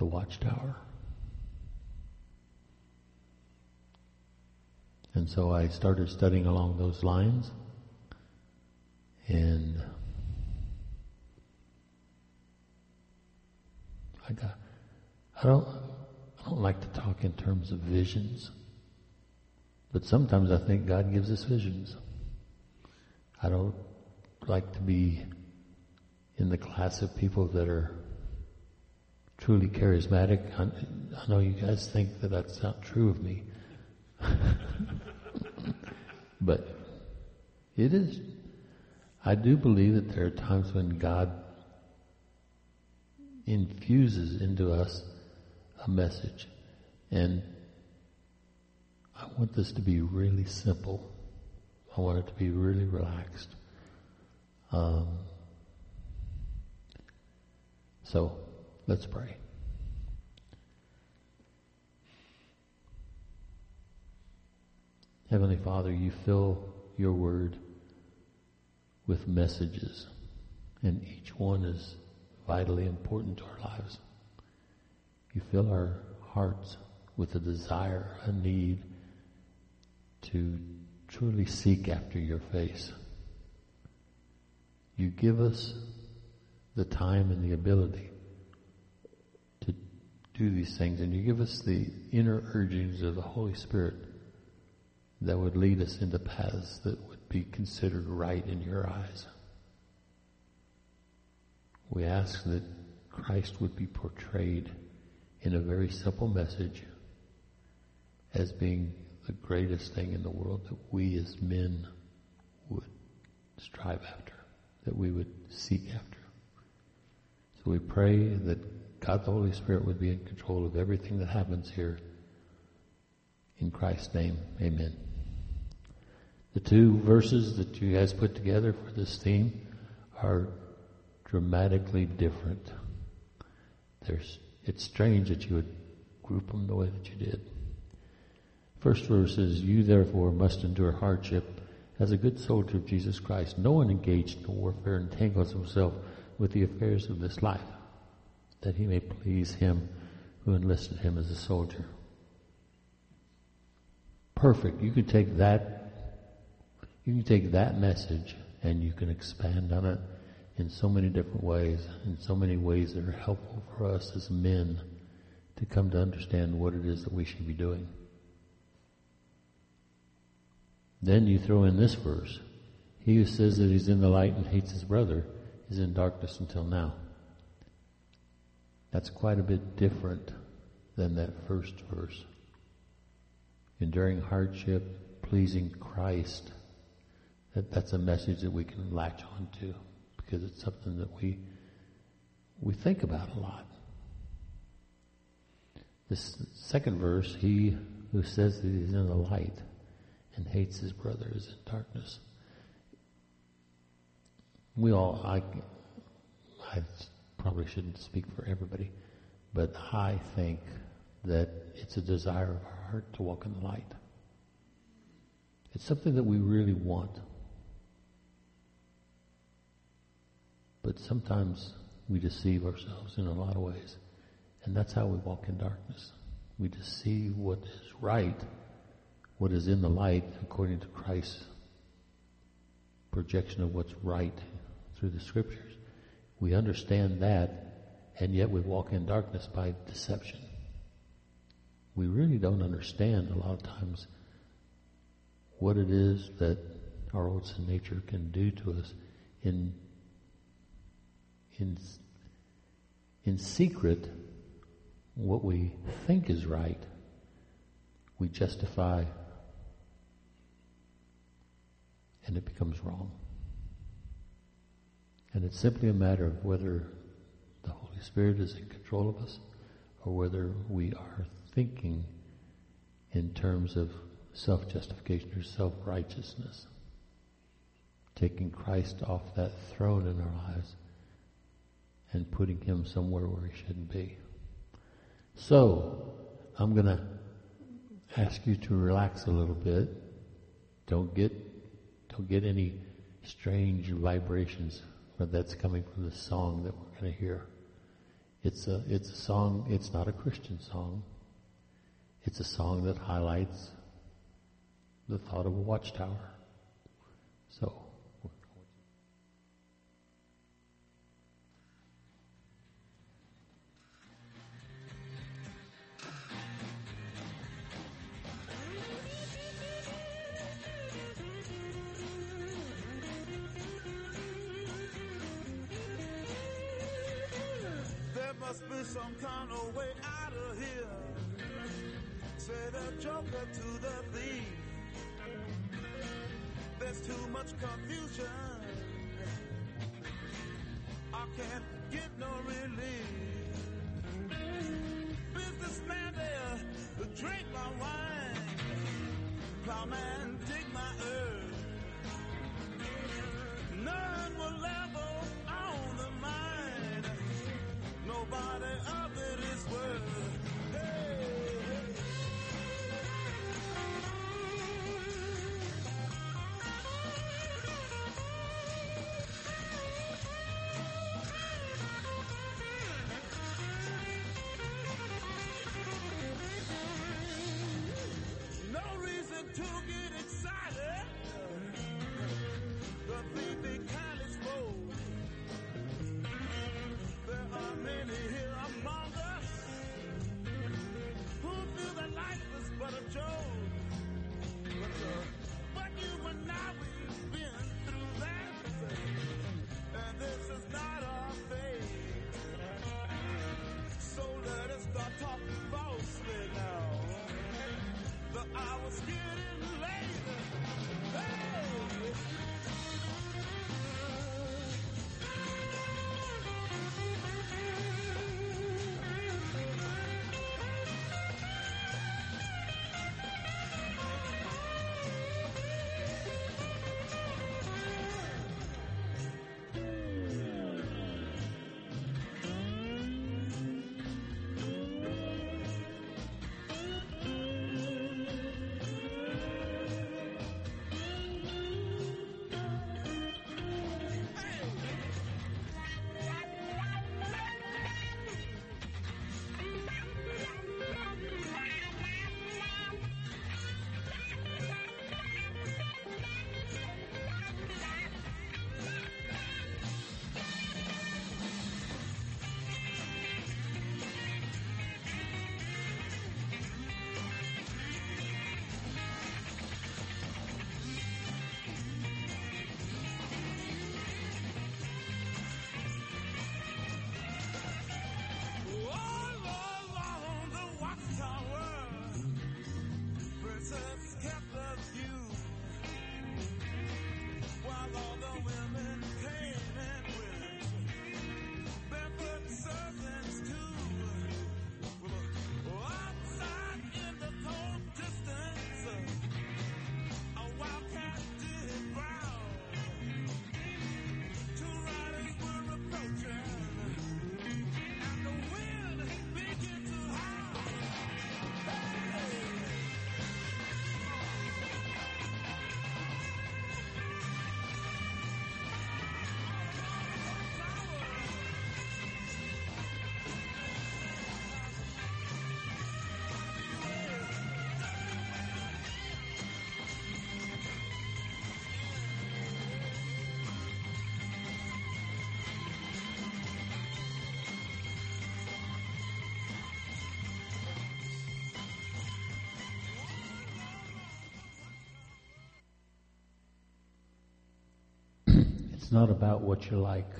Watchtower. And so I started studying along those lines, and I don't like to talk in terms of visions, but sometimes I think God gives us visions. I don't like to be in the class of people that are truly charismatic. I know you guys think that that's not true of me. But it is. I do believe that there are times when God infuses into us a message. And I want this to be really simple. I want it to be really relaxed. So, let's pray. Heavenly Father, you fill your word with messages, and each one is vitally important to our lives. You fill our hearts with a desire, a need to truly seek after your face. You give us the time and the ability to do these things, and you give us the inner urgings of the Holy Spirit that would lead us into paths that would be considered right in your eyes. We ask that Christ would be portrayed in a very simple message as being the greatest thing in the world that we as men would strive after, that we would seek after. So we pray that God the Holy Spirit would be in control of everything that happens here. In Christ's name, amen. The two verses that you guys put together for this theme are dramatically different. It's strange that you would group them the way that you did. First verse is, you therefore must endure hardship as a good soldier of Jesus Christ. No one engaged in warfare entangles himself with the affairs of this life, that he may please him who enlisted him as a soldier. Perfect. You can take that message and you can expand on it in so many different ways, in so many ways that are helpful for us as men to come to understand what it is that we should be doing. Then you throw in this verse. He who says that he's in the light and hates his brother is in darkness until now. That's quite a bit different than that first verse. Enduring hardship, pleasing Christ. That's a message that we can latch on to because it's something that we think about a lot. This second verse, he who says that he's in the light and hates his brother is in darkness. I probably shouldn't speak for everybody, but I think that it's a desire of our heart to walk in the light. It's something that we really want. But sometimes we deceive ourselves in a lot of ways. And that's how we walk in darkness. We deceive what is right, what is in the light, according to Christ's projection of what's right through the Scriptures. We understand that, and yet we walk in darkness by deception. We really don't understand a lot of times what it is that our old sin nature can do to us in secret. What we think is right, we justify, and it becomes wrong. And it's simply a matter of whether the Holy Spirit is in control of us or whether we are thinking in terms of self-justification or self-righteousness, taking Christ off that throne in our lives and putting him somewhere where he shouldn't be. So, I'm going to ask you to relax a little bit. Don't get any strange vibrations that's coming from the song that we're going to hear. It's a song. It's not a Christian song. It's a song that highlights the thought of a watchtower. So. Must be some kind of way out of here. Say the joker to the thief. There's too much confusion. I can't get no relief. Businessman there, drink my wine. Plowman, dig my earth. None will level on the mind. Nobody of it is worth. Hey, hey. No reason to get excited. The thief kind is bold. There are many here among us who feel that life is but a joke. But you and I, we've been through that, and this is not our fate. So let us start talking falsely now. The hour's getting late. Hey! It's not about what you like.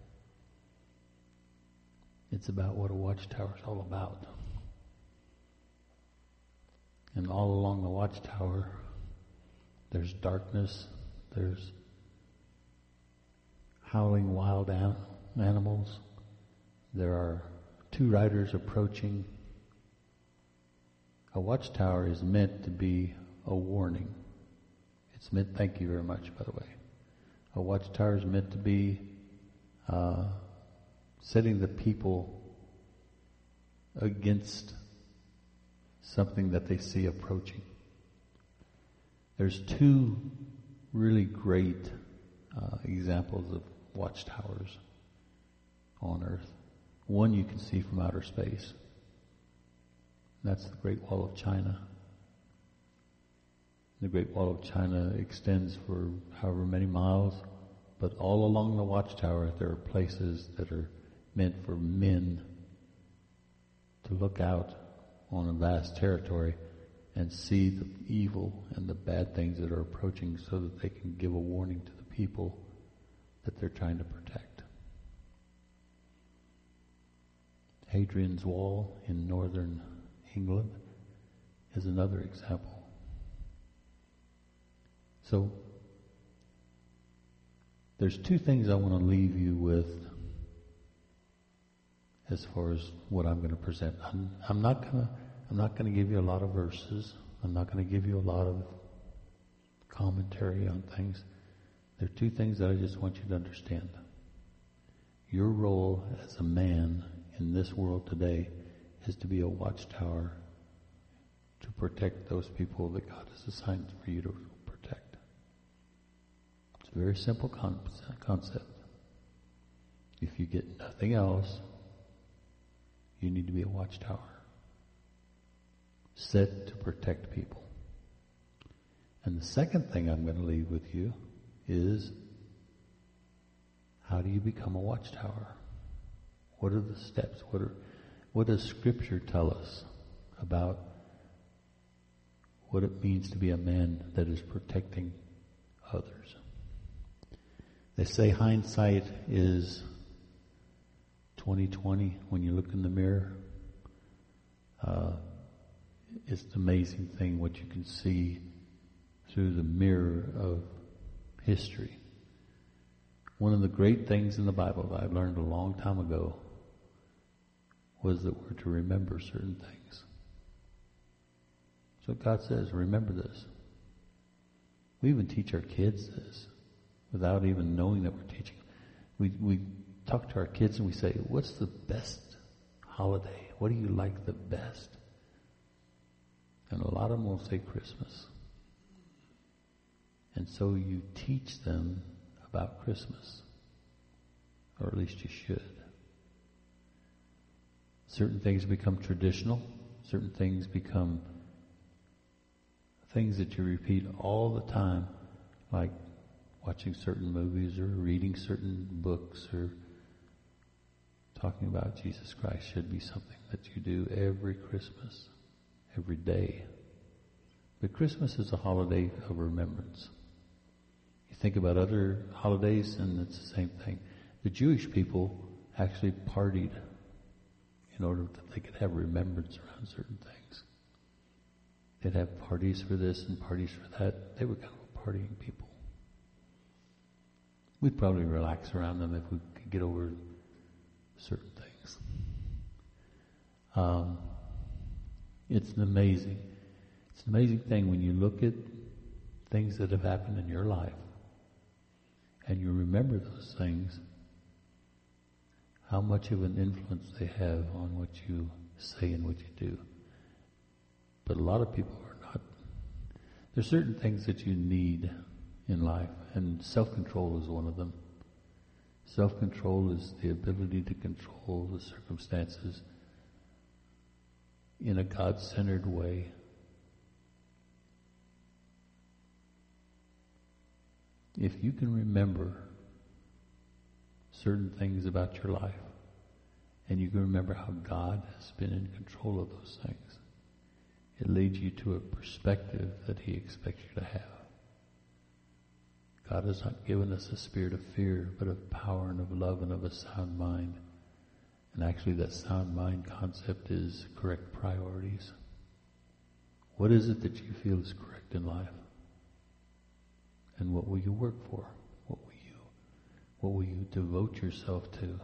It's about what a watchtower is all about. And all along the watchtower, there's darkness, there's howling wild animals. There are two riders approaching. A watchtower is meant to be a warning. It's meant, thank you very much, by the way. A watchtower is meant to be setting the people against something that they see approaching. There's two really great examples of watchtowers on earth. One you can see from outer space. That's the Great Wall of China. The Great Wall of China extends for however many miles, but all along the watchtower there are places that are meant for men to look out on a vast territory and see the evil and the bad things that are approaching so that they can give a warning to the people that they're trying to protect. Hadrian's Wall in northern England is another example. So, there's two things I want to leave you with as far as what I'm going to present. I'm not going to give you a lot of verses. I'm not going to give you a lot of commentary on things. There are two things that I just want you to understand. Your role as a man in this world today is to be a watchtower to protect those people that God has assigned for you to protect. It's a very simple concept. If you get nothing else, you need to be a watchtower, set to protect people. And the second thing I'm going to leave with you is, how do you become a watchtower? What are the steps? What does Scripture tell us about what it means to be a man that is protecting others? They say hindsight is 20/20 when you look in the mirror. It's an amazing thing what you can see through the mirror of history. One of the great things in the Bible that I learned a long time ago was that we're to remember certain things. So God says, remember this. We even teach our kids this without even knowing that we're teaching. We talk to our kids and we say, what's the best holiday? What do you like the best? And a lot of them will say Christmas. And so you teach them about Christmas. Or at least you should. Certain things become traditional. Certain things become things that you repeat all the time, like watching certain movies or reading certain books or talking about Jesus Christ should be something that you do every Christmas, every day. But Christmas is a holiday of remembrance. You think about other holidays and it's the same thing. The Jewish people actually partied in order that they could have remembrance around certain things. They'd have parties for this and parties for that. They were kind of partying people. We'd probably relax around them if we could get over certain things. It's an amazing thing when you look at things that have happened in your life and you remember those things, how much of an influence they have on what you say and what you do. But a lot of people are not. There's certain things that you need in life, and self-control is one of them. Self-control is the ability to control the circumstances in a God-centered way. If you can remember certain things about your life, and you can remember how God has been in control of those things, it leads you to a perspective that He expects you to have. God has not given us a spirit of fear, but of power and of love and of a sound mind. And actually that sound mind concept is correct priorities. What is it that you feel is correct in life? And what will you work for? What will you devote yourself to?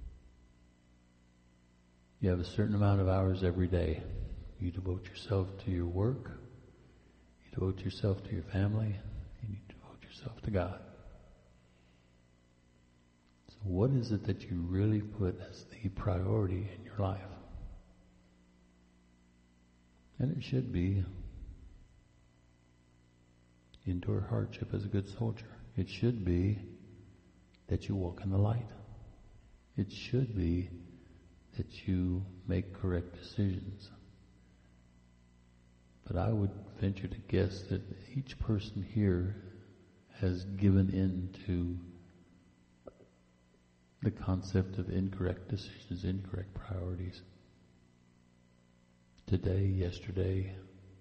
You have a certain amount of hours every day. You devote yourself to your work. You devote yourself to your family. And you devote yourself to God. So what is it that you really put as the priority in your life? And it should be endure hardship as a good soldier. It should be that you walk in the light. It should be that you make correct decisions. But I would venture to guess that each person here has given in to the concept of incorrect decisions, incorrect priorities. Today, yesterday.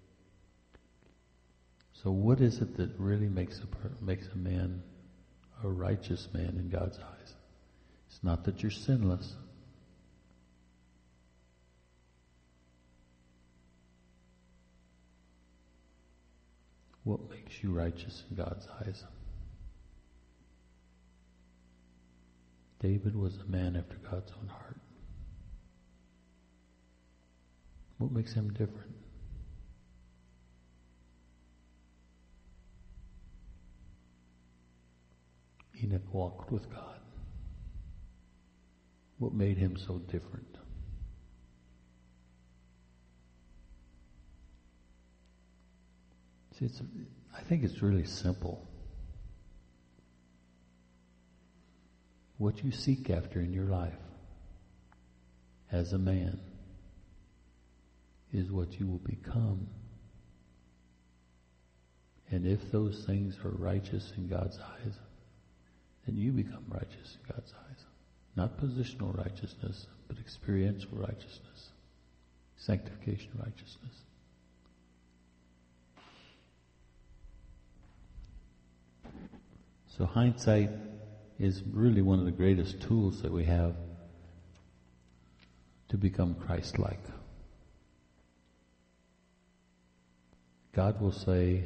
So what is it that really makes a man a righteous man in God's eyes? It's not that you're sinless. What makes you righteous in God's eyes? David was a man after God's own heart. What makes him different? Enoch walked with God. What made him so different? See, I think it's really simple. What you seek after in your life as a man is what you will become. And if those things are righteous in God's eyes, then you become righteous in God's eyes. Not positional righteousness, but experiential righteousness. Sanctification righteousness. So hindsight is really one of the greatest tools that we have to become Christ-like. God will say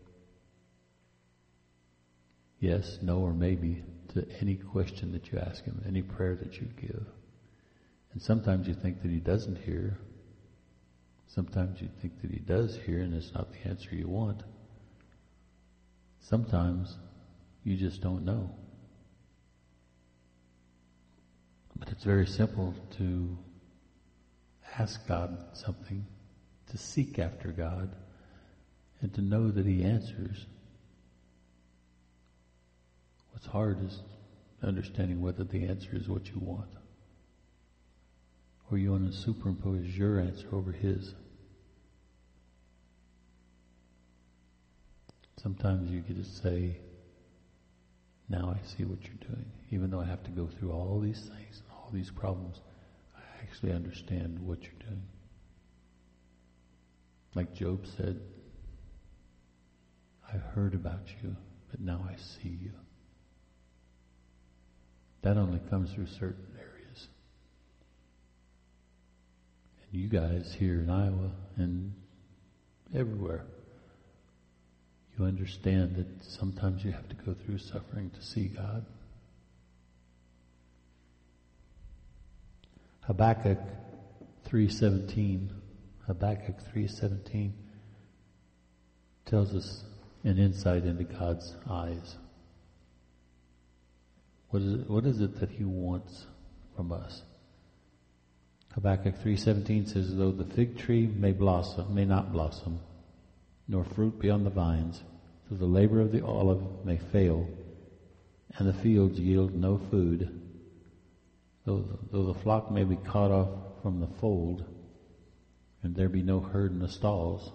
yes, no, or maybe to any question that you ask Him, any prayer that you give. And sometimes you think that He doesn't hear. Sometimes you think that He does hear and it's not the answer you want. Sometimes you just don't know. But it's very simple to ask God something, to seek after God, and to know that He answers. What's hard is understanding whether the answer is what you want, or you want to superimpose your answer over His. Sometimes you get to say, now I see what you're doing. Even though I have to go through all these things, all these problems, I actually understand what you're doing. Like Job said, I heard about you, but now I see you. That only comes through certain areas. And you guys here in Iowa and everywhere, you understand that sometimes you have to go through suffering to see God. Habakkuk 3:17 tells us an insight into God's eyes. What is it that He wants from us? Habakkuk 3:17 says, though the fig tree may not blossom, nor fruit be on the vines, though the labor of the olive may fail, and the fields yield no food, though the flock may be cut off from the fold, and there be no herd in the stalls.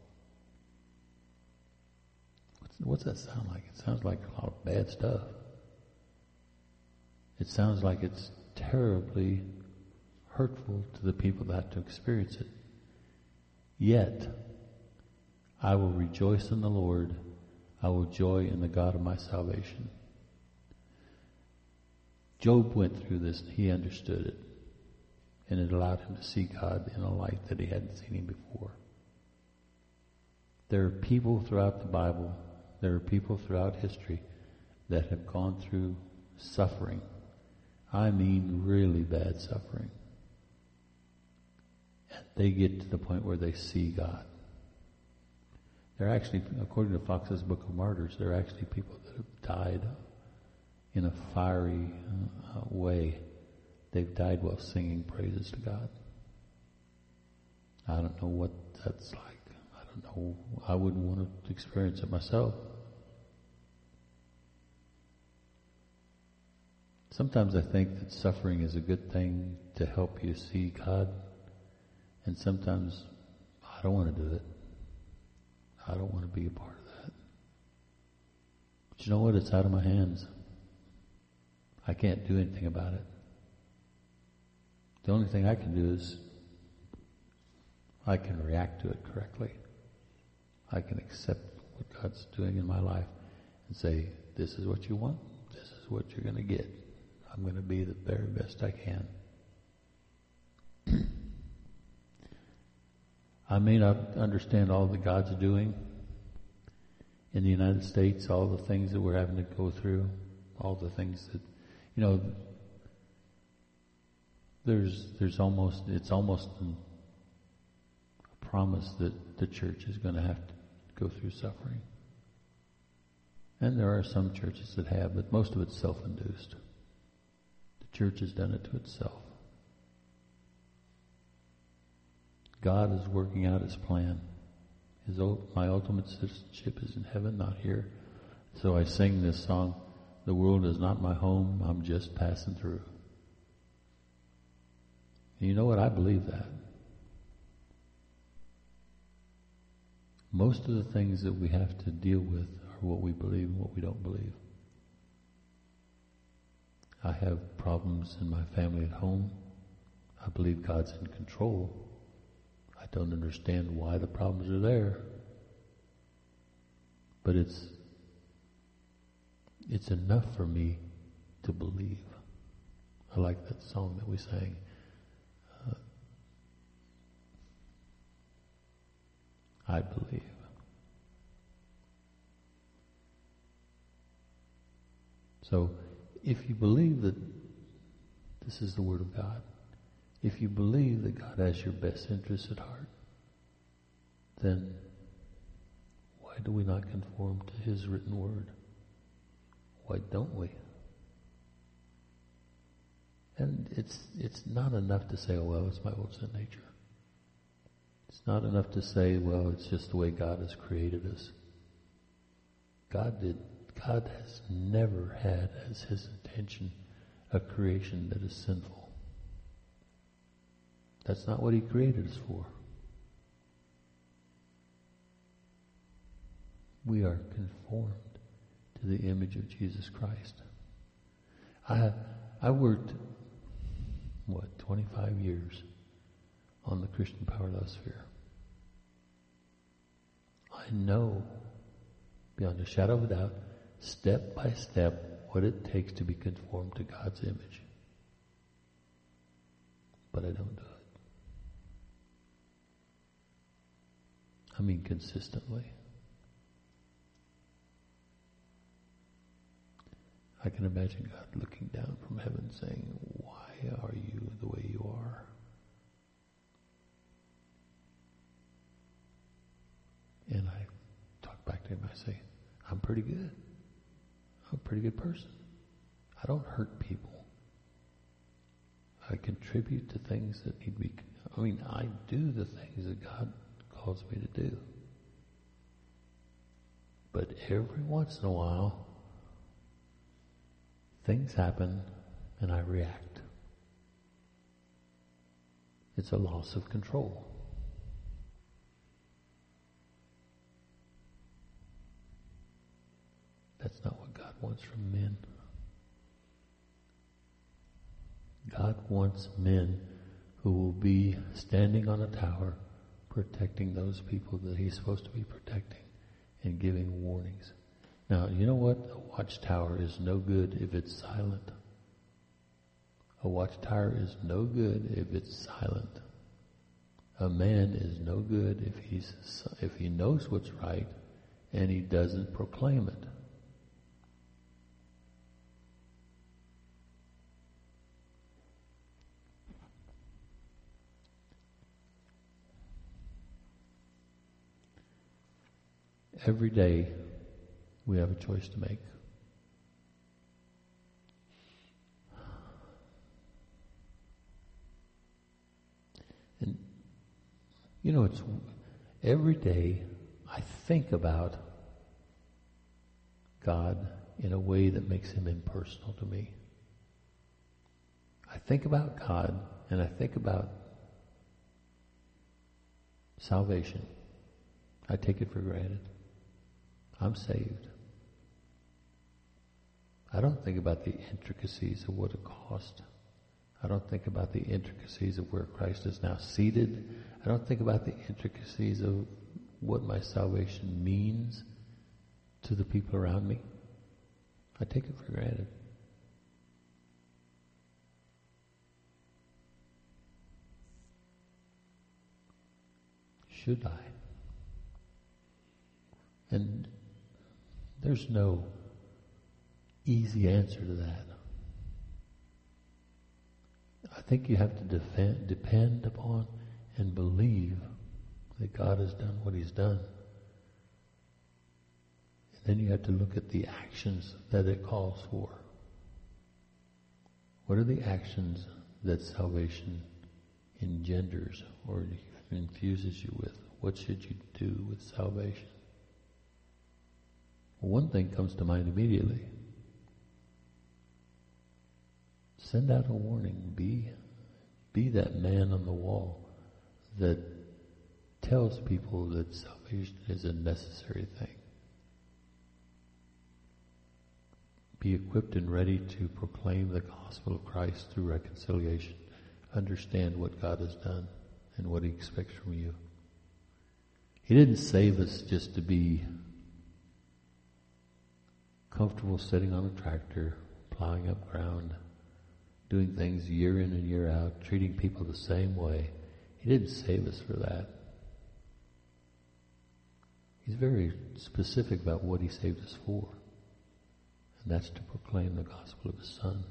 What's that sound like? It sounds like a lot of bad stuff. It sounds like it's terribly hurtful to the people that have to experience it. Yet, I will rejoice in the Lord. I will joy in the God of my salvation. Job went through this and he understood it. And it allowed him to see God in a light that he hadn't seen Him before. There are people throughout the Bible, there are people throughout history that have gone through suffering. I mean really bad suffering. And they get to the point where they see God. There are actually, according to Fox's Book of Martyrs, there are actually people that have died in a fiery way. They've died while singing praises to God. I don't know what that's like. I don't know. I wouldn't want to experience it myself. Sometimes I think that suffering is a good thing to help you see God, and sometimes I don't want to do it. I don't want to be a part of that. But you know what? It's out of my hands. I can't do anything about it. The only thing I can do is I can react to it correctly. I can accept what God's doing in my life and say, this is what you want, this is what you're going to get. I'm going to be the very best I can. I may not understand all that God's doing in the United States, all the things that we're having to go through, all the things that, it's almost a promise that the church is going to have to go through suffering. And there are some churches that have, but most of it's self-induced. The church has done it to itself. God is working out His plan. My ultimate citizenship is in heaven, not here. So I sing this song, the world is not my home, I'm just passing through. And you know what? I believe that. Most of the things that we have to deal with are what we believe and what we don't believe. I have problems in my family at home. I believe God's in control. I don't understand why the problems are there. But it's enough for me to believe. I like that song that we sang. I believe. So, if you believe that this is the Word of God, if you believe that God has your best interests at heart, then why do we not conform to His written Word? Why don't we? And it's not enough to say, oh well, it's my old sin nature. It's not enough to say, well, it's just the way God has created us. God has never had as His intention a creation that is sinful. That's not what He created us for. We are conformed to the image of Jesus Christ. I worked, 25 years on the Christian Power Love Sphere. I know, beyond a shadow of a doubt, step by step, what it takes to be conformed to God's image. But I don't do it. I mean consistently. I can imagine God looking down from heaven saying, why are you the way you are? And I talk back to Him, I say, I'm pretty good. I'm a pretty good person. I don't hurt people. I contribute to things that need to be, I do the things that God calls me to do. But every once in a while, things happen and I react. It's a loss of control. That's not what God wants from men. God wants men who will be standing on a tower protecting those people that He's supposed to be protecting and giving warnings. Now, you know what? A watchtower is no good if it's silent. A watchtower is no good if it's silent. A man is no good if he knows what's right and he doesn't proclaim it. Every day we have a choice to make. And it's every day I think about God in a way that makes Him impersonal to me. I think about God and I think about salvation. I take it for granted. I'm saved. I don't think about the intricacies of what it cost. I don't think about the intricacies of where Christ is now seated. I don't think about the intricacies of what my salvation means to the people around me. I take it for granted. Should I? And there's no easy answer to that. I think you have to depend upon and believe that God has done what He's done. And then you have to look at the actions that it calls for. What are the actions that salvation engenders or infuses you with? What should you do with salvation? Well, one thing comes to mind immediately. Send out a warning. Be that man on the wall that tells people that salvation is a necessary thing. Be equipped and ready to proclaim the gospel of Christ through reconciliation. Understand what God has done and what He expects from you. He didn't save us just to be comfortable sitting on a tractor, plowing up ground, doing things year in and year out, treating people the same way. He didn't save us for that. He's very specific about what He saved us for. And that's to proclaim the gospel of His Son.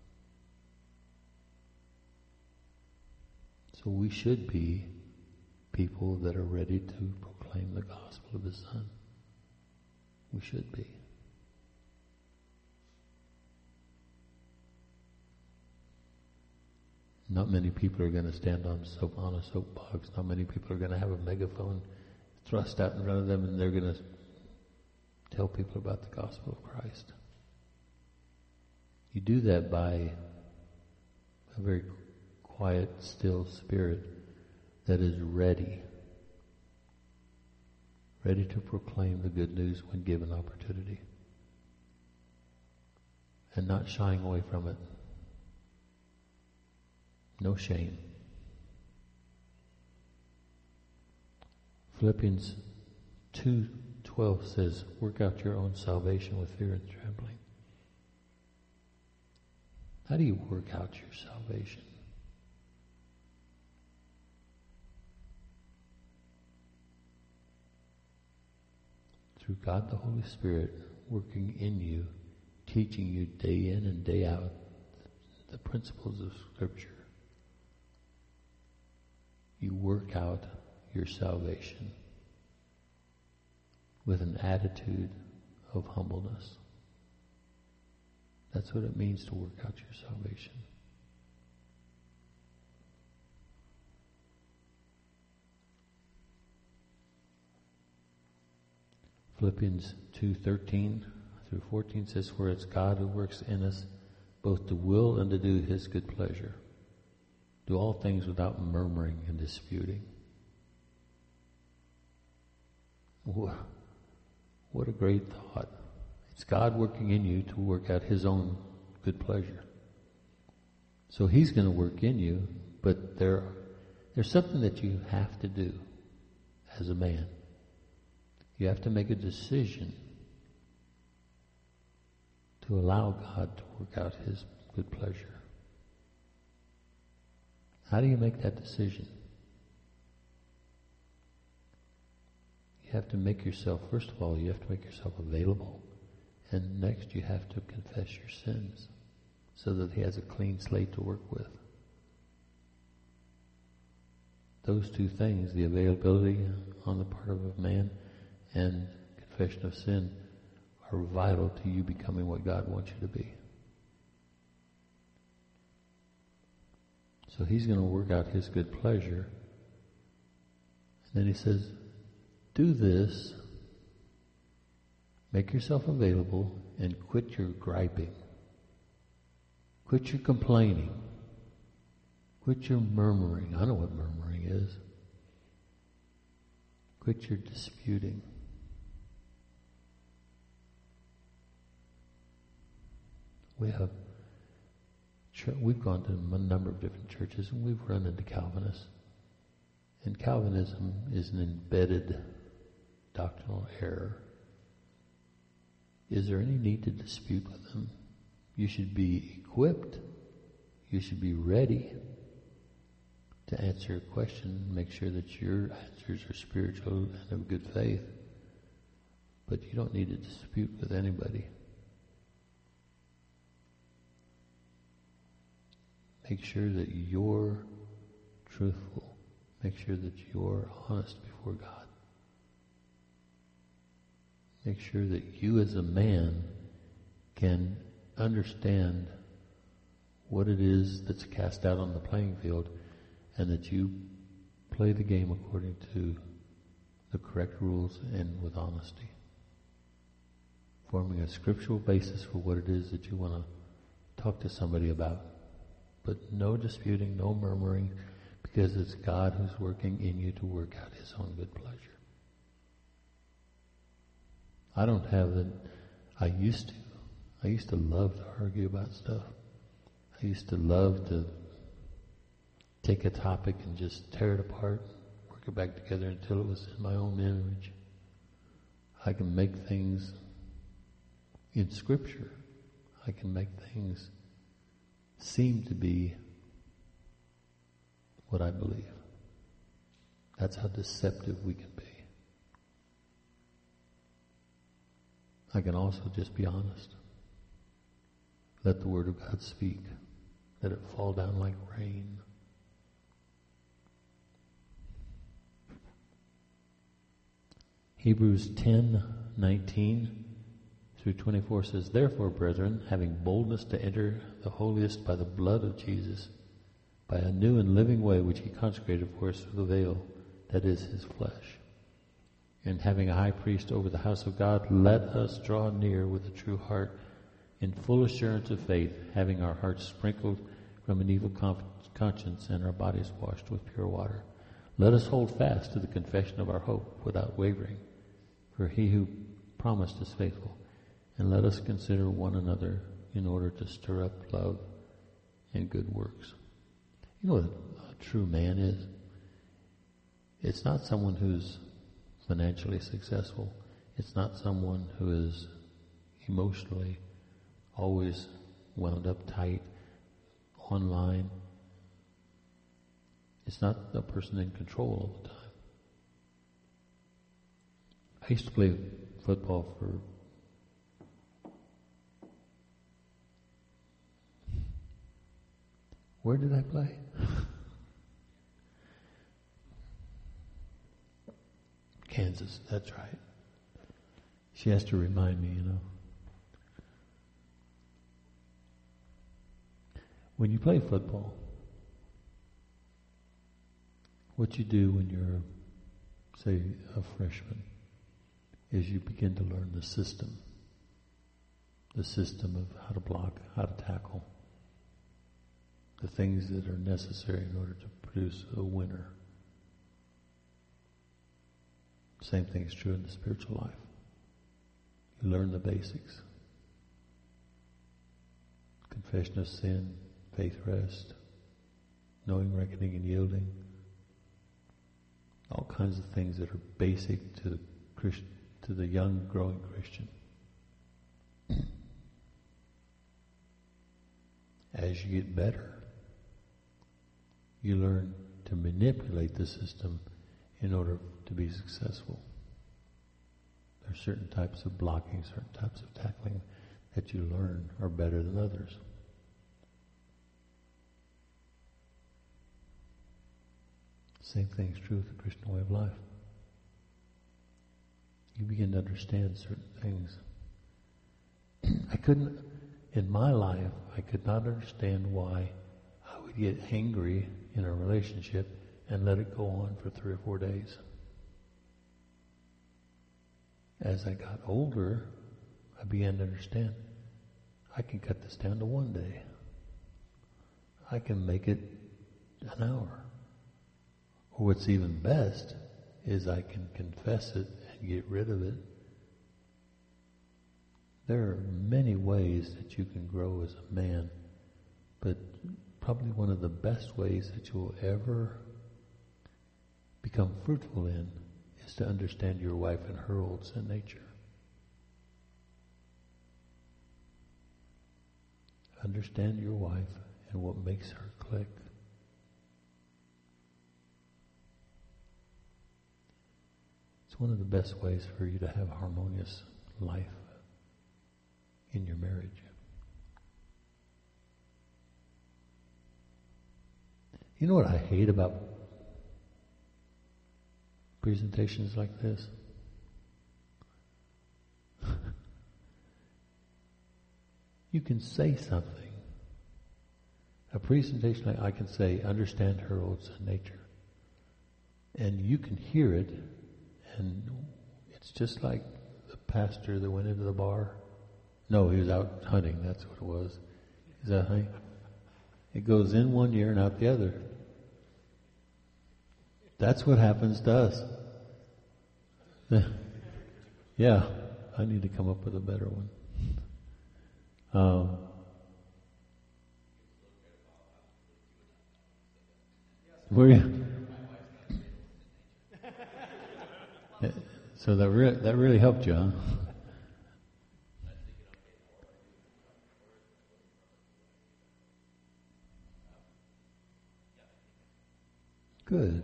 So we should be people that are ready to proclaim the gospel of His Son. We should be. Not many people are going to stand on a soapbox. Not many people are going to have a megaphone thrust out in front of them and they're going to tell people about the gospel of Christ. You do that by a very quiet, still spirit that is ready to proclaim the good news when given opportunity, and not shying away from it. No shame. Philippians 2:12 says, work out your own salvation with fear and trembling. How do you work out your salvation? Through God the Holy Spirit working in you, teaching you day in and day out the principles of Scripture. You work out your salvation with an attitude of humbleness. That's what it means to work out your salvation. Philippians 2:13 through 14 says, for it's God who works in us both to will and to do His good pleasure. Do all things without murmuring and disputing. What a great thought. It's God working in you to work out His own good pleasure. So He's going to work in you, but there's something that you have to do as a man. You have to make a decision to allow God to work out His good pleasure. How do you make that decision? You have to make yourself, first of all, you have to make yourself available. And next you have to confess your sins so that He has a clean slate to work with. Those two things, the availability on the part of a man and confession of sin, are vital to you becoming what God wants you to be. So He's going to work out His good pleasure. And then He says, do this, make yourself available, and quit your griping. Quit your complaining. Quit your murmuring. I know what murmuring is. Quit your disputing. We've gone to a number of different churches and we've run into Calvinists. And Calvinism is an embedded doctrinal error. Is there any need to dispute with them? You should be equipped. You should be ready to answer a question, make sure that your answers are spiritual and of good faith. But you don't need to dispute with anybody. Make sure that you're truthful. Make sure that you're honest before God. Make sure that you as a man can understand what it is that's cast out on the playing field, and that you play the game according to the correct rules and with honesty. Forming a scriptural basis for what it is that you want to talk to somebody about. But no disputing, no murmuring, because it's God who's working in you to work out His own good pleasure. I don't have the... I used to love to argue about stuff. I used to love to take a topic and just tear it apart, work it back together until it was in my own image. I can make things in Scripture. I can make things seem to be what I believe. That's how deceptive we can be. I can also just be honest. Let the Word of God speak. Let it fall down like rain. Hebrews 10:19 through 24 says, "Therefore, brethren, having boldness to enter the holiest by the blood of Jesus, by a new and living way which He consecrated for us through the veil, that is His flesh. And having a high priest over the house of God, let us draw near with a true heart, in full assurance of faith, having our hearts sprinkled from an evil conscience and our bodies washed with pure water. Let us hold fast to the confession of our hope without wavering, for He who promised is faithful. And let us consider one another in order to stir up love and good works." You know what a true man is? It's not someone who's financially successful. It's not someone who is emotionally always wound up tight, online. It's not a person in control all the time. I used to play football for where did I play? Kansas, that's right. She has to remind me, you know. When you play football, what you do when you're, say, a freshman, is you begin to learn the system of how to block, how to tackle, the things that are necessary in order to produce a winner. Same thing is true in the spiritual life. You learn the basics. Confession of sin, faith, rest, knowing, reckoning, and yielding. All kinds of things that are basic to the young, growing Christian. As you get better, you learn to manipulate the system in order to be successful. There are certain types of blocking, certain types of tackling that you learn are better than others. Same thing is true with the Christian way of life. You begin to understand certain things. In my life, I could not understand why I would get angry in a relationship and let it go on for 3 or 4 days. As I got older, I began to understand, I can cut this down to 1 day. I can make it an hour. Or what's even best is I can confess it and get rid of it. There are many ways that you can grow as a man, but probably one of the best ways that you'll ever become fruitful in is to understand your wife and her old sin nature. Understand your wife and what makes her click. It's one of the best ways for you to have a harmonious life in your marriage. You know what I hate about presentations like this? You can say something. A presentation like I can say, understand her old sin nature. And you can hear it, and it's just like the pastor that went into the bar. No, he was out hunting, that's what it was. Is that hunting? It goes in one ear and out the other. That's what happens to us. Yeah, I need to come up with a better one. Were you? So that really helped you, huh? Good.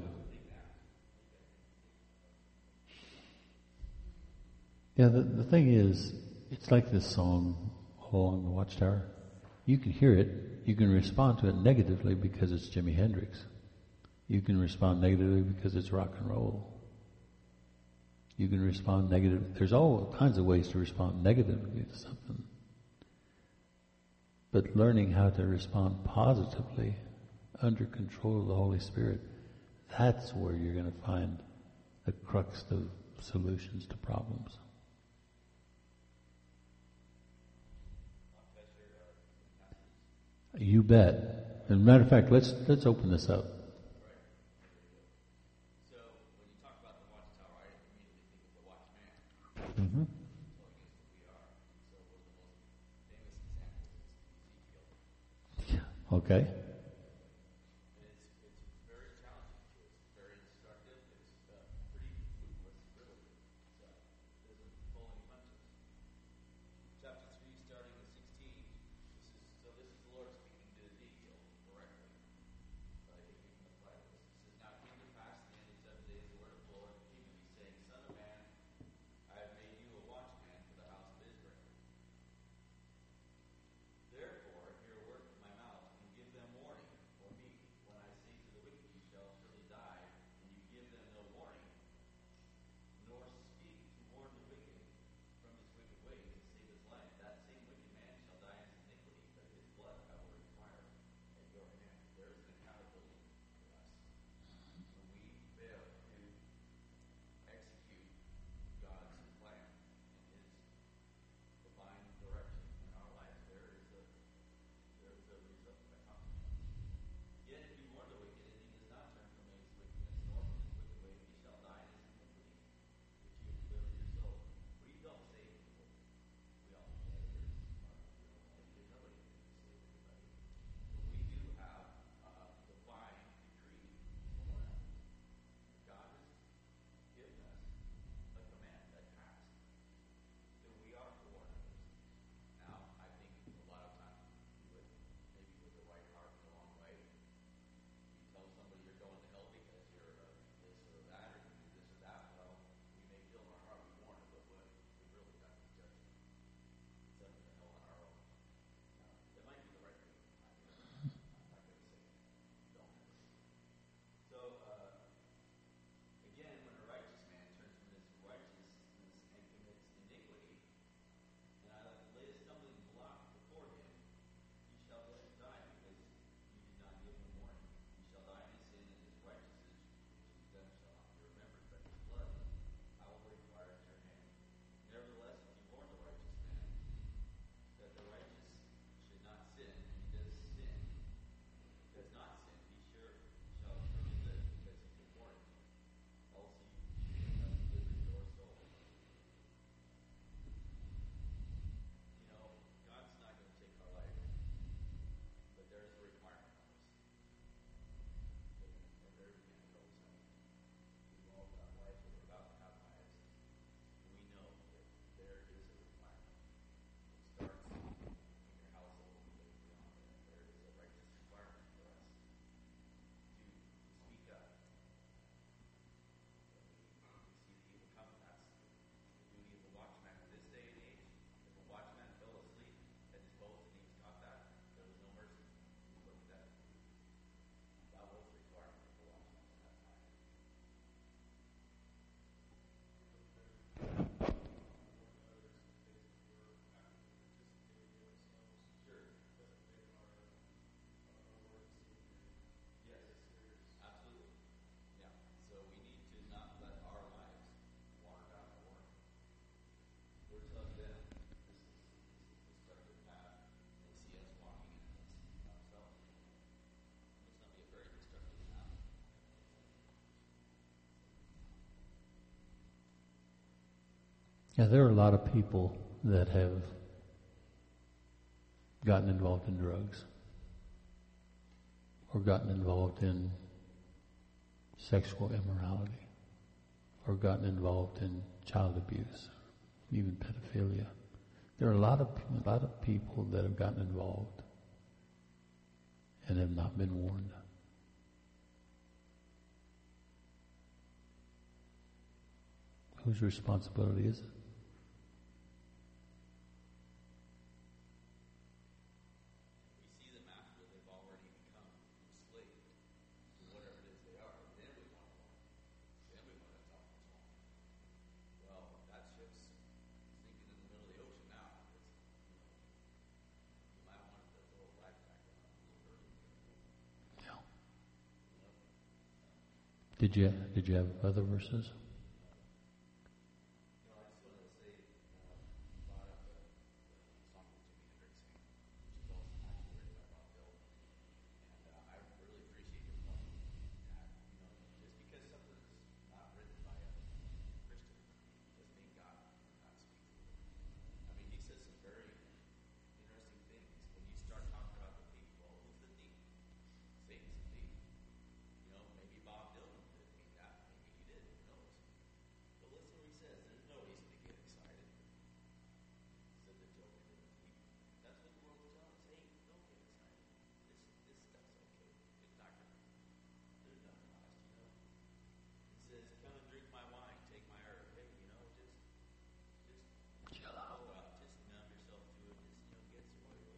Yeah, the thing is, it's like this song, All Along the Watchtower. You can hear it, you can respond to it negatively because it's Jimi Hendrix. You can respond negatively because it's rock and roll. You can respond negative. There's all kinds of ways to respond negatively to something. But learning how to respond positively, under control of the Holy Spirit, that's where you're going to find the crux of solutions to problems. You bet. As a matter of fact, let's open this up. So when you talk about the watchtower, I immediately think of the watchman. Mm-hmm. So I guess we are. So one of the most famous examples is Ezekiel. Okay. It's very challenging. It's very instructive. It's pretty fruitless, really. So it doesn't pull any punches. Chapter 3, starting at 16. This is the Lord speaking to Ezekiel directly. He can apply this. It says, "Now it came to pass at the end of 7 days, the word of the Lord came to me, saying, Son of man, I have made you a watchman for the house of Israel. Therefore, hear a word from my mouth, and give them Yeah, there are a lot of people that have gotten involved in drugs or gotten involved in sexual immorality or gotten involved in child abuse, even pedophilia. There are a lot of people that have gotten involved and have not been warned. Whose responsibility is it? We see them after they've already become enslaved to whatever it is they are. Then we want to warn. Then we want to tell them what's wrong. Well, that ship's sinking in the middle of the ocean now. You might want to throw a life back on a little earlier. Yeah. Did you have other verses? I just wanted to say, brought up the song that Jimi Hendrix sang, which is also actually written by Bob Dylan. And I really appreciate your point that, just because something's not written by a Christian doesn't mean God not speak to it. I mean, he says some very interesting things. When you start talking about the thief, well, who's the thief? Satan's the thief. Maybe Bob Dylan didn't mean that. Maybe he did. Who knows? But listen to what he says. There's no reason to get excited. Said the joker to the thief. That's what the world's telling us. Hey, don't get excited. This stuff's okay. It's not gonna. There's nothing lost. It says, "Come and drink my wine, take my herb." Hey, just Chill out. just numb yourself to it. Just get some oil.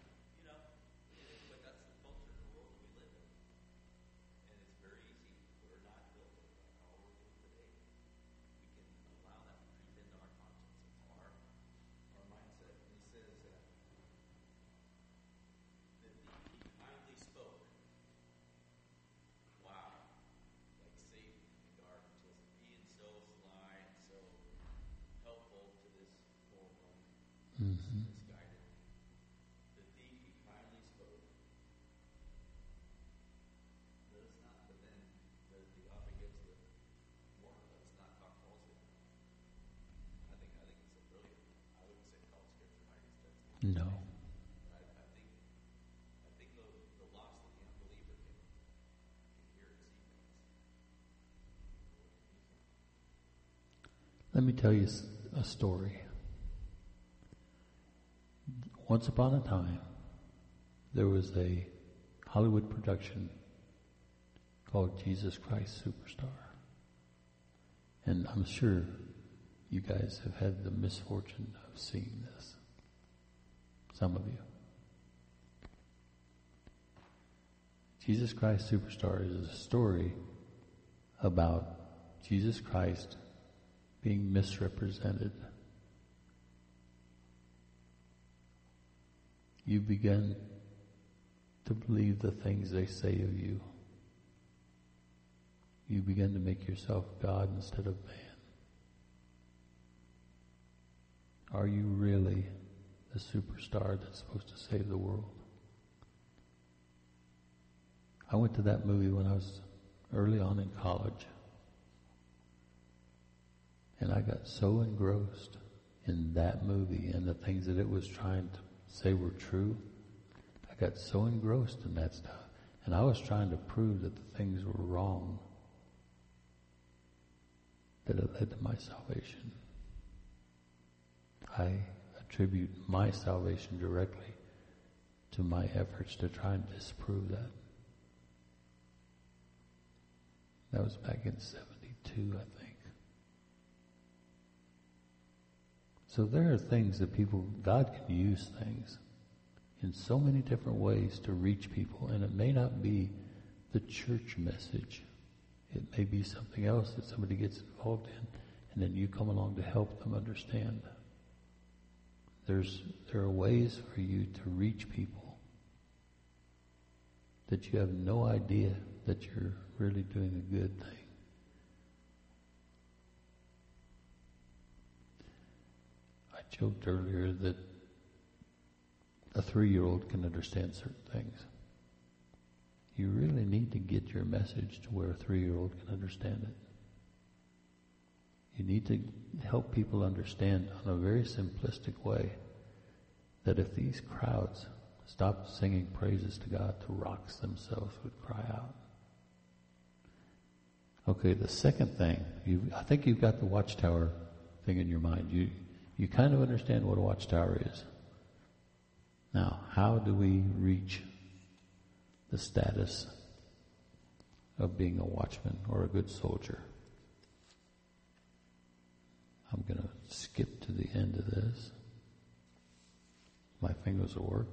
But that's the culture in the world that we live in. And it's very easy. We're not built like that. All we're doing today, we can allow that to creep into our conscience, into our mindset. And he says that he kindly spoke. Wow. Like Satan in the garden, just being so sly and so helpful to this poor woman, misguided. The thief, he kindly spoke. Let us not, but then the author gives the warning, let us not talk falsely. I think it's a brilliant, I wouldn't say call scripture, I guess that's No. I think the lost and the unbeliever can hear and see things. Let me tell you a story. Once upon a time, there was a Hollywood production called Jesus Christ Superstar. And I'm sure you guys have had the misfortune of seeing this. Some of you. Jesus Christ Superstar is a story about Jesus Christ being misrepresented. You begin to believe the things they say of you. You begin to make yourself God instead of man. Are you really the superstar that's supposed to save the world? I went to that movie when I was early on in college. And I got so engrossed in that movie and the things that it was trying to say were true. I got so engrossed in that stuff. And I was trying to prove that the things were wrong, that it led to my salvation. I attribute my salvation directly to my efforts to try and disprove that. That was back in 72, I think. So there are things that God can use things in so many different ways to reach people, and it may not be the church message. It may be something else that somebody gets involved in, and then you come along to help them understand. There are ways for you to reach people that you have no idea that you're really doing a good thing. I joked earlier that a 3-year-old can understand certain things. You really need to get your message to where a 3-year-old can understand it. You need to help people understand in a very simplistic way that if these crowds stopped singing praises to God, the rocks themselves would cry out. Okay, the second thing, I think you've got the watchtower thing in your mind. You kind of understand what a watchtower is. Now, how do we reach the status of being a watchman or a good soldier? I'm going to skip to the end of this. My fingers will work.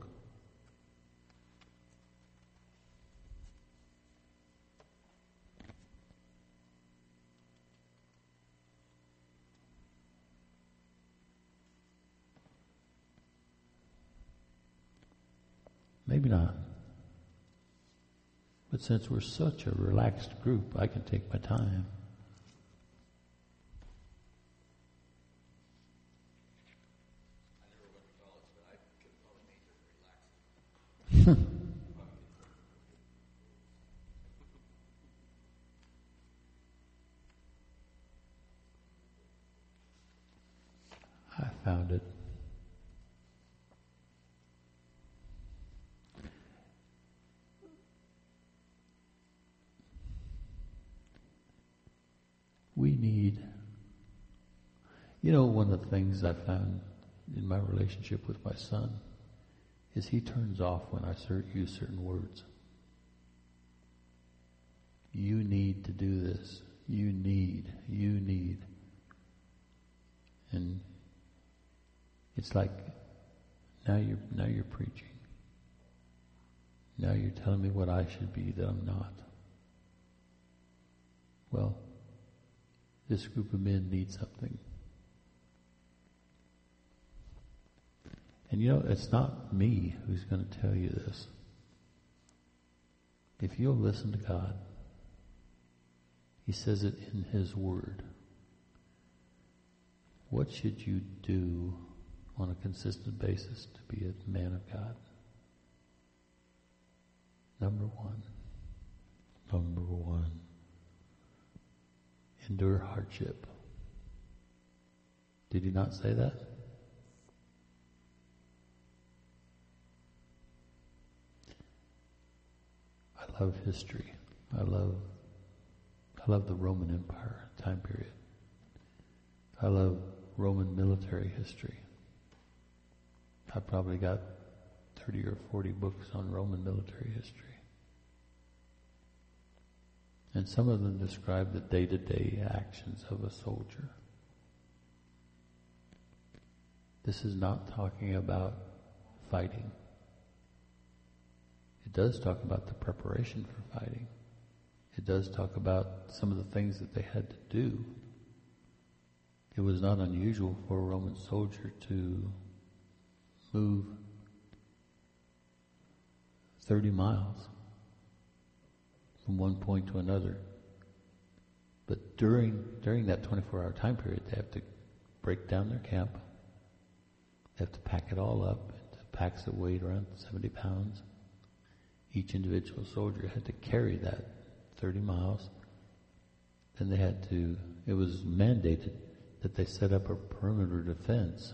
Maybe not. But since we're such a relaxed group, I can take my time. I never went to college, but I could call it major relaxing. I found it. We need, one of the things I found in my relationship with my son is he turns off when I use certain words. You need to do this. You need. And it's like, now you're preaching. Now you're telling me what I should be that I'm not. Well, this group of men need something. And it's not me who's going to tell you this. If you'll listen to God, He says it in His Word. What should you do on a consistent basis to be a man of God? Number one. Endure hardship. Did He not say that? I love history. I love the Roman Empire time period. I love Roman military history. I probably got 30 or 40 books on Roman military history. And some of them describe the day-to-day actions of a soldier. This is not talking about fighting. It does talk about the preparation for fighting. It does talk about some of the things that they had to do. It was not unusual for a Roman soldier to move 30 miles from one point to another. But during that 24-hour time period, they have to break down their camp. They have to pack it all up into packs that weighed around 70 pounds. Each individual soldier had to carry that 30 miles. Then it was mandated that they set up a perimeter defense.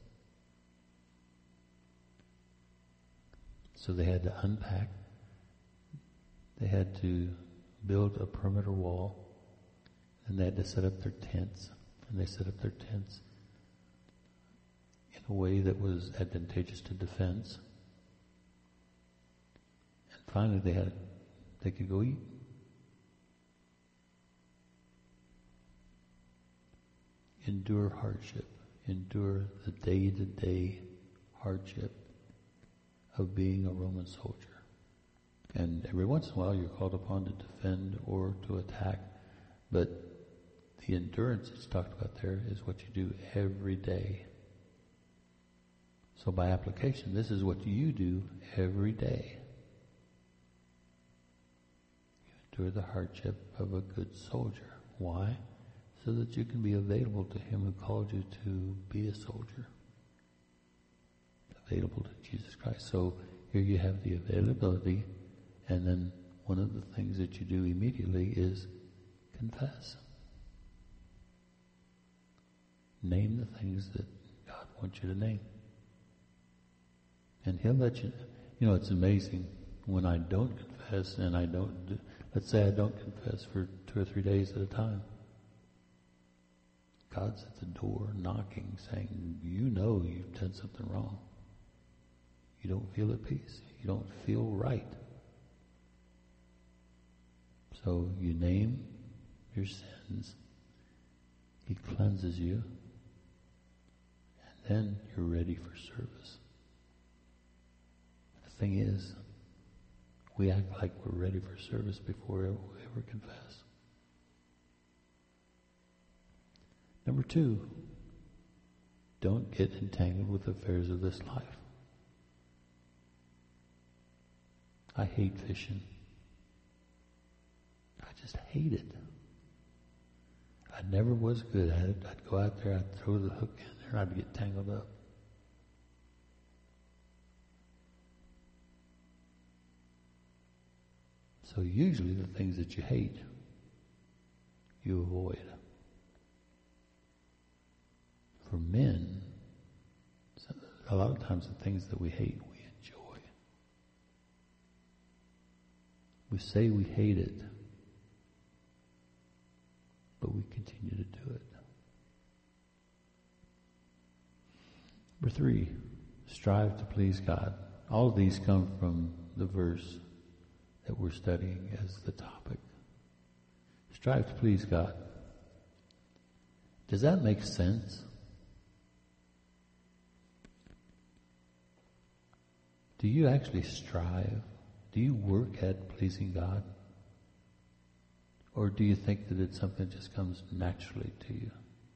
So they had to unpack. They had to build a perimeter wall, and they had to set up their tents. And they set up their tents in a way that was advantageous to defense. And finally, they could go eat. Endure hardship. Endure the day-to-day hardship of being a Roman soldier. And every once in a while you're called upon to defend or to attack. But the endurance that's talked about there is what you do every day. So by application, this is what you do every day. You endure the hardship of a good soldier. Why? So that you can be available to Him who called you to be a soldier. Available to Jesus Christ. So here you have the availability, and then one of the things that you do immediately is confess. Name the things that God wants you to name. And He'll let you, it's amazing when I don't confess and let's say I don't confess for 2 or 3 days at a time. God's at the door knocking, saying, you've done something wrong. You don't feel at peace. You don't feel right. So you name your sins. He cleanses you. And then you're ready for service. The thing is, we act like we're ready for service before we ever confess. Number 2, don't get entangled with the affairs of this life. I hate fishing. I just hate it. I never was good at it. I'd go out there, I'd throw the hook in there, and I'd get tangled up. So usually the things that you hate, you avoid. For men, a lot of times the things that we hate, we enjoy. We say we hate it, but we continue to do it. Number 3, strive to please God. All of these come from the verse that we're studying as the topic. Strive to please God. Does that make sense? Do you actually strive? Do you work at pleasing God? Or do you think that it's something that just comes naturally to you?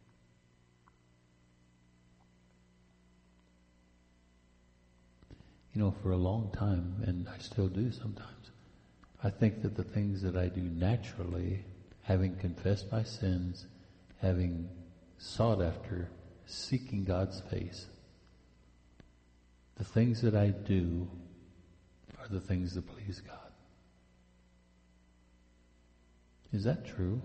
For a long time, and I still do sometimes, I think that the things that I do naturally, having confessed my sins, having sought after, seeking God's face, the things that I do are the things that please God. Is that true?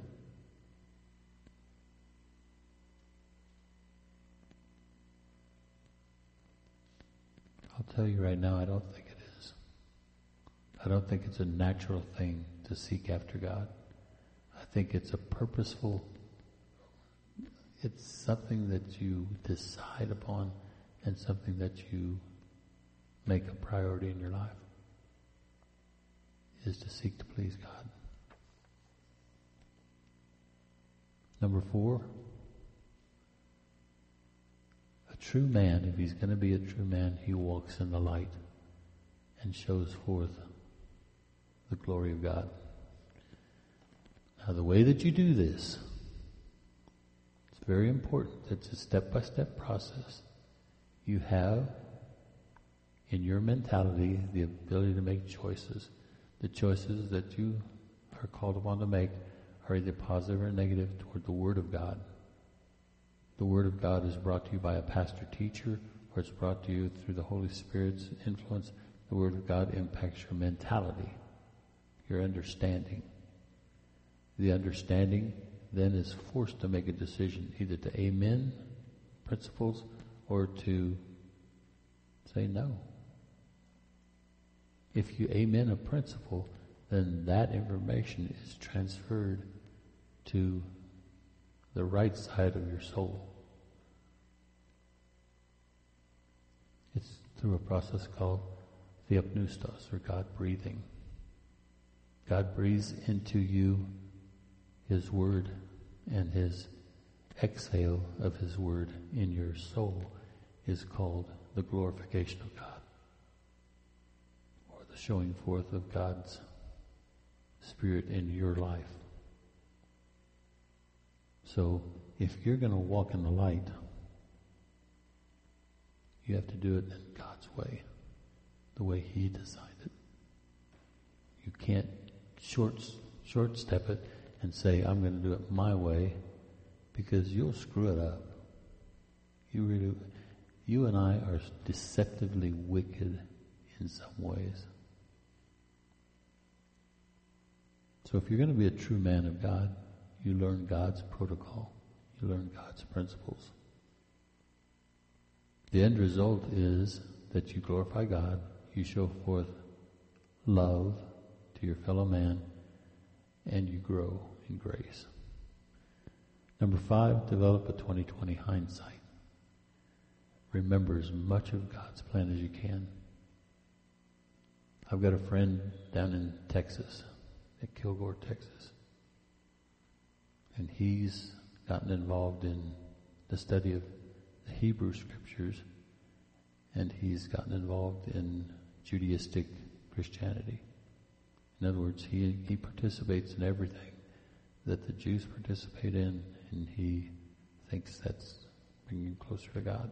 I'll tell you right now, I don't think it is. I don't think it's a natural thing to seek after God. I think it's a purposeful, it's something that you decide upon and something that you make a priority in your life, is to seek to please God. Number 4, a true man, if he's going to be a true man, he walks in the light and shows forth the glory of God. Now, the way that you do this, it's very important. It's a step-by-step process. You have in your mentality the ability to make choices. The choices that you are called upon to make are either positive or negative toward the Word of God. The Word of God is brought to you by a pastor teacher, or it's brought to you through the Holy Spirit's influence. The Word of God impacts your mentality, your understanding. The understanding then is forced to make a decision, either to amen principles or to say no. If you amen a principle, then that information is transferred to the right side of your soul. It's through a process called theopneustos, or God breathing. God breathes into you His Word, and His exhale of His Word in your soul is called the glorification of God, or the showing forth of God's Spirit in your life. So, if you're going to walk in the light, you have to do it in God's way, the way He designed it. You can't short step it and say, I'm going to do it my way, because you'll screw it up. You and I are deceptively wicked in some ways. So if you're going to be a true man of God, you learn God's protocol. You learn God's principles. The end result is that you glorify God, you show forth love to your fellow man, and you grow in grace. Number 5, develop a 20/20 hindsight. Remember as much of God's plan as you can. I've got a friend down in Texas, at Kilgore, Texas, and he's gotten involved in the study of the Hebrew Scriptures, and he's gotten involved in Judaistic Christianity. In other words, he participates in everything that the Jews participate in, and he thinks that's bringing him closer to God.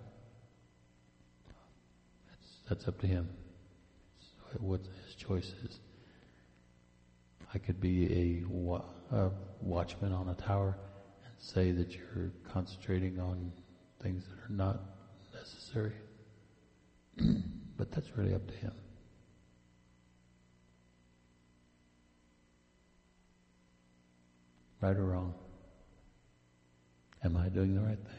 That's up to him. So what his choice is. I could be a watchman on a tower and say that you're concentrating on things that are not necessary. But that's really up to him. Right or wrong? Am I doing the right thing?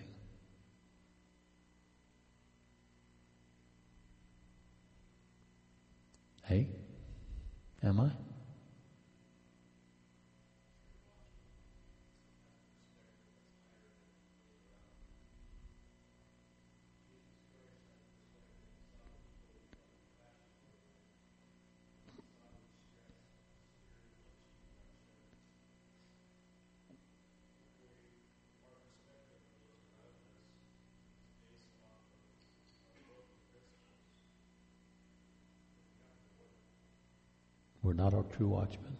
Hey? Am I? We're not our true watchmen.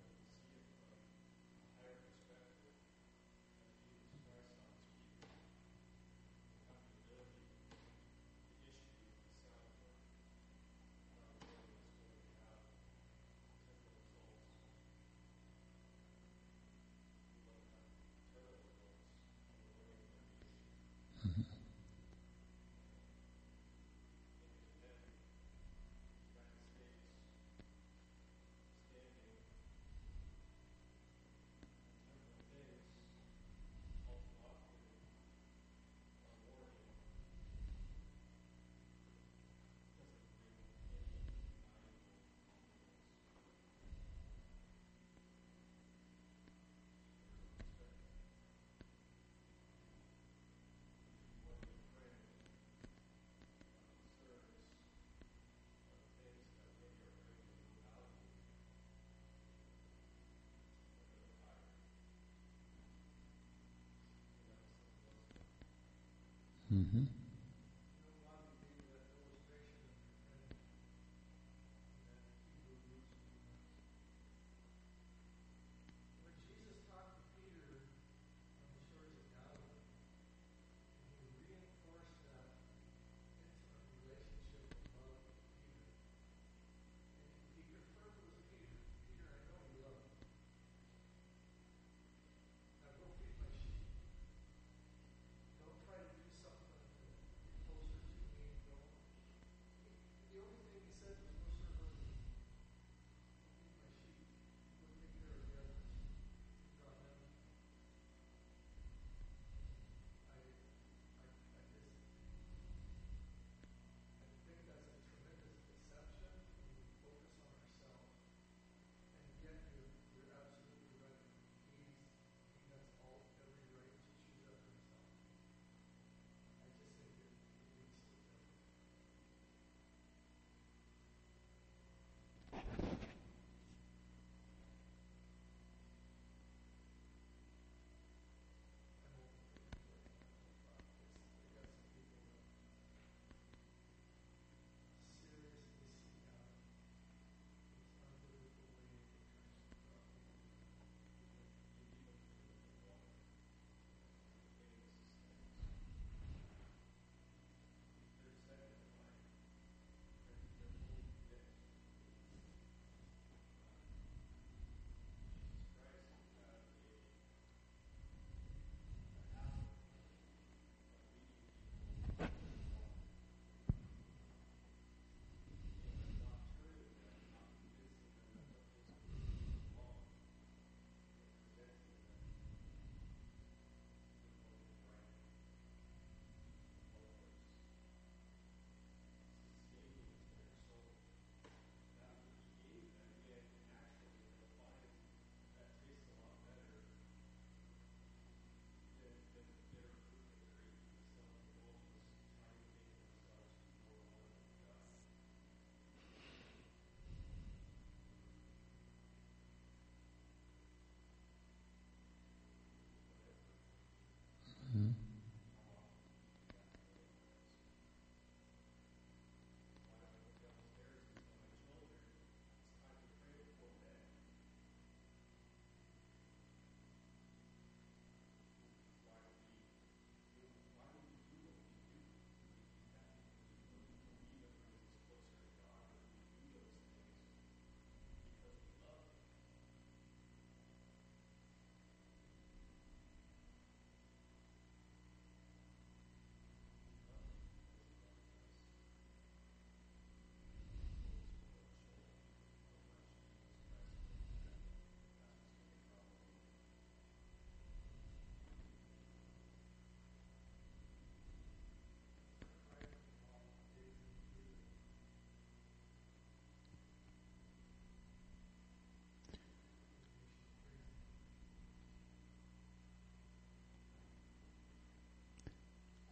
Mm-hmm.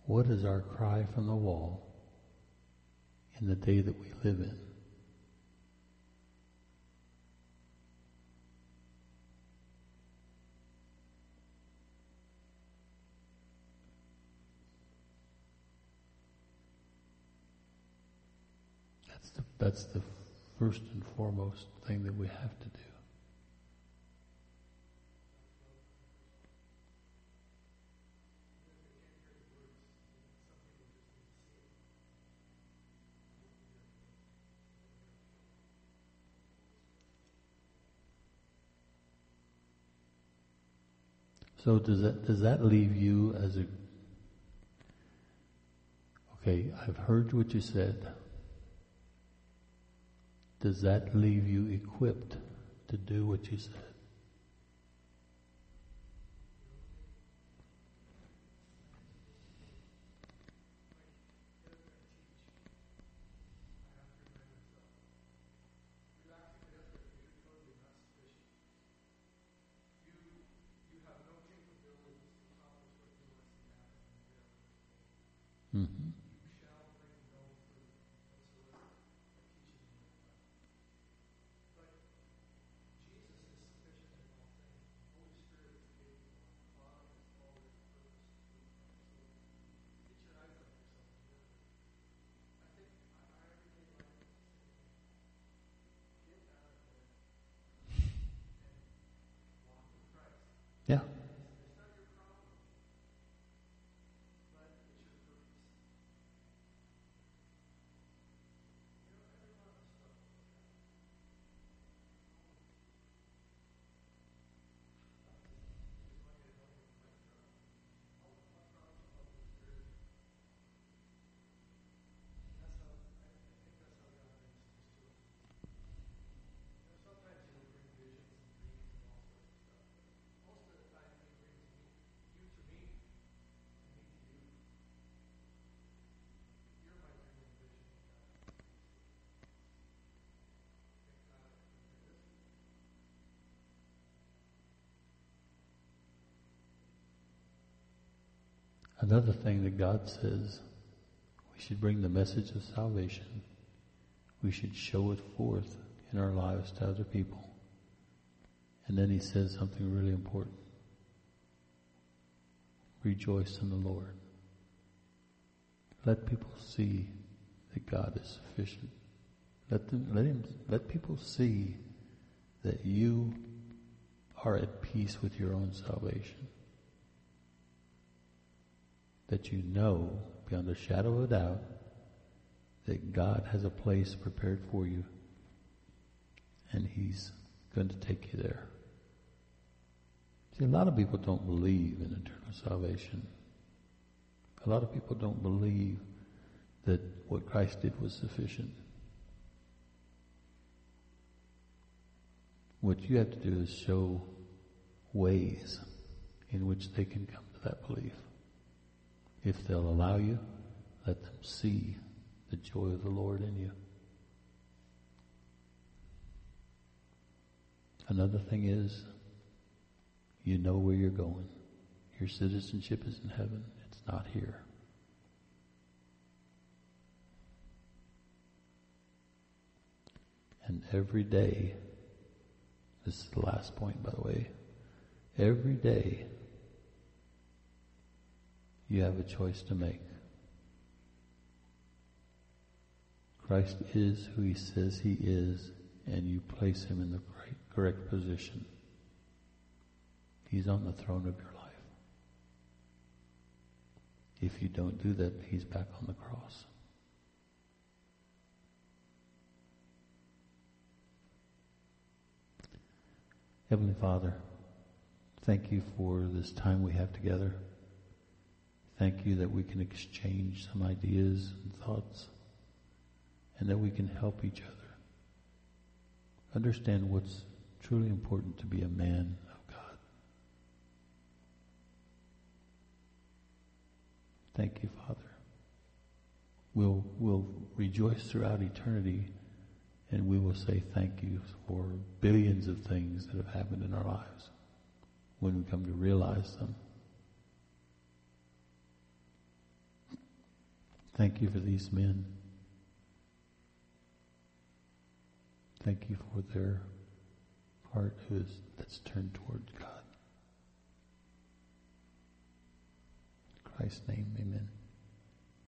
What is our cry from the wall in the day that we live in? That's the first and foremost thing that we have to do. So does that leave you as a, okay, I've heard what you said. Does that leave you equipped to do what you said? Mm-hmm. Yeah. Another thing that God says, we should bring the message of salvation. We should show it forth in our lives to other people. And then he says something really important. Rejoice in the Lord. Let people see that God is sufficient. Let people see that you are at peace with your own salvation. That you know, beyond a shadow of a doubt, that God has a place prepared for you, and He's going to take you there. See, a lot of people don't believe in eternal salvation. A lot of people don't believe that what Christ did was sufficient. What you have to do is show ways in which they can come to that belief. If they'll allow you, let them see the joy of the Lord in you. Another thing is, you know where you're going. Your citizenship is in heaven. It's not here. And every day, this is the last point, by the way, every day you have a choice to make. Christ is who He says He is, and you place Him in the correct position. He's on the throne of your life. If you don't do that, He's back on the cross. Heavenly Father, thank you for this time we have together. Thank you that we can exchange some ideas and thoughts, and that we can help each other understand what's truly important to be a man of God. Thank you, Father. We'll rejoice throughout eternity, and we will say thank you for billions of things that have happened in our lives when we come to realize them. Thank you for these men. Thank you for their heart that's turned towards God. In Christ's name, amen.